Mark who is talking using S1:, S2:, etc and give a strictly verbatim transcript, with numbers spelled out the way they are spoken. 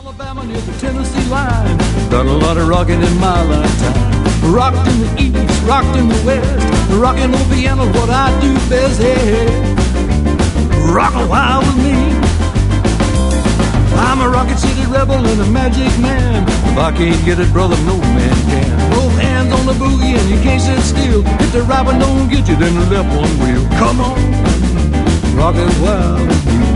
S1: Alabama near the Tennessee line. Done a lot of rocking in my lifetime. Rocked in the east, rocked in the west. Rocking on piano, what I do best. Hey, hey. Rock a while with me. I'm a Rocket City rebel and a magic man. If I can't get it, brother, no man can. Both hands on the boogie and you can't sit still. If the right one don't get you, then the left one will. Come on, rock a while with me.